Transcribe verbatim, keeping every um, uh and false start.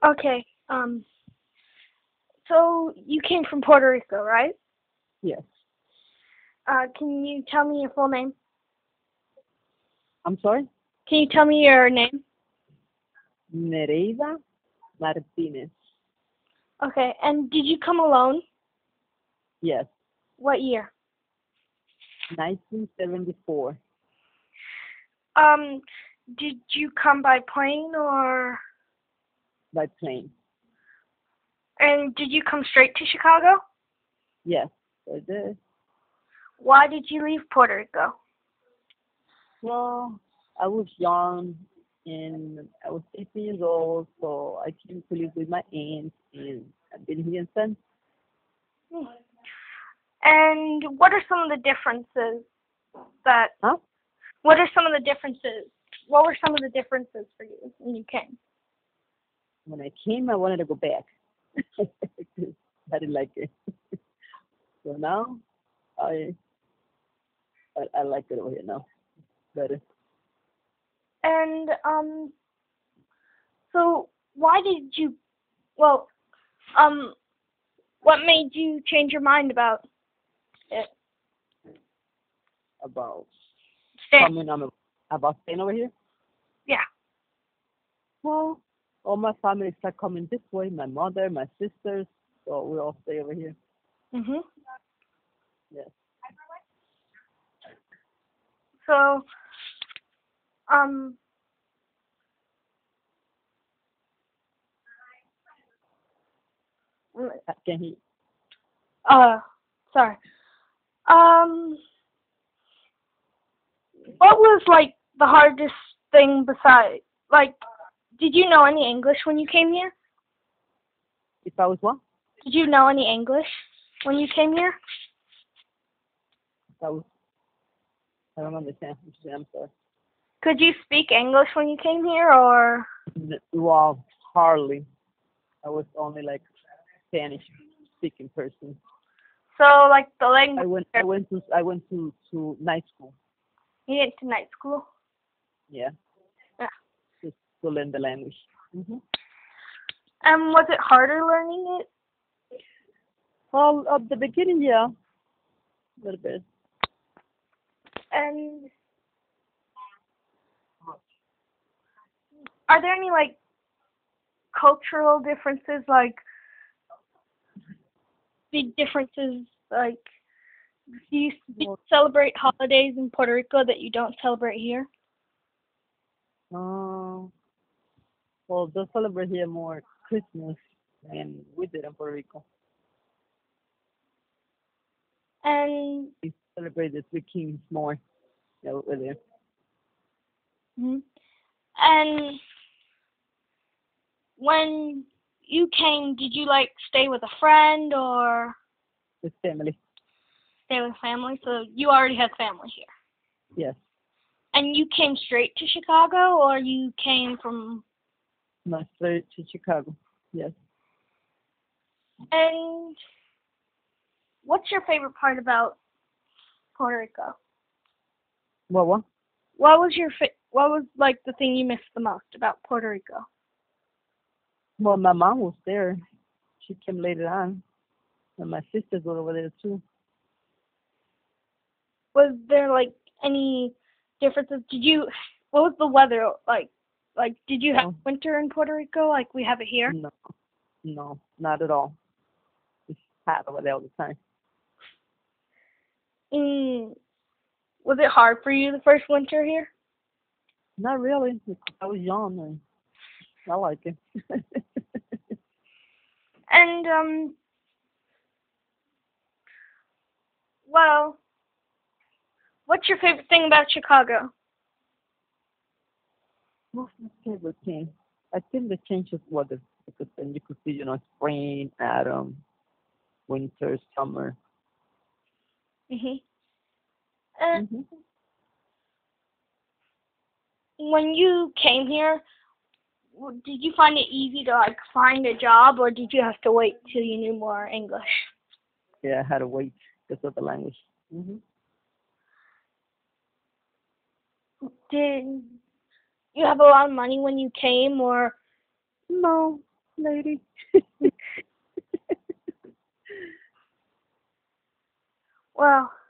Okay. Um. So you came from Puerto Rico, right? Yes. Uh, can you tell me your full name? I'm sorry? Can you tell me your name? Nereida Martinez. Okay. And did you come alone? Yes. What year? nineteen seventy-four Um. Did you come by plane or? by plane. And did you come straight to Chicago? Yes. I did. Why did you leave Puerto Rico? Well, I was young and I was eighteen years old, so I came to live with my aunt and I've been here since. Hmm. And what are some of the differences that? Huh? What are some of the differences? What were some of the differences for you when you came? When I came, I wanted to go back. I didn't like it. So now I, I I like it over here now better. And um. So why did you? Well, um. What made you change your mind about it? About Stay. coming on about staying over here. Yeah. Well, all my family start coming this way. My mother, my sisters, so we all stay over here. Mhm. Yes. So um. Uh, Can he? Uh. Sorry. Um. What was like the hardest thing beside like? Did you know any English when you came here? If I was what? Did you know any English when you came here? If I was. I don't understand. what you say, I'm sorry. Could you speak English when you came here, or N- Well, hardly. I was only like Spanish speaking person. so like the I language? went. I went to. I went to to night school. You went to night school. Yeah, Yeah. just to learn the language. hmm And was it harder learning it? Well, at the beginning, yeah, a little bit. And are there any like cultural differences, like big differences, like do you, do you Well, celebrate holidays in Puerto Rico that you don't celebrate here? uh, well, they celebrate here more Christmas than we did in Puerto Rico. And We celebrate the Three Kings more. Yeah, over there. mhm. And when you came, did you like stay with a friend or With family. stay with family? So you already had family here. Yes. And you came straight to Chicago, or you came from? Not straight to Chicago. Yes. And what's your favorite part about Puerto Rico? Well, what? What was your fa- what was like the thing you missed the most about Puerto Rico? Well, my mom was there. She came later on, and my sisters were over there too. Was there like any differences? Did you? What was the weather like? Like, did you have Oh, winter in Puerto Rico like we have it here? no, no, not at all. It's hot over there all the time. Mm, was it hard for you the first winter here? Not really, because I was young and I like it. And um, well, what's your favorite thing about Chicago? What's my favorite thing? I think the change of weather because then you could see, you know, spring, autumn, winter, summer. Mhm. And hmm when you came here, w- did you find it easy to like find a job, or did you have to wait till you knew more English? Yeah, I had to wait because of the language. hmm Did you have a lot of money when you came, or No, lady. Well,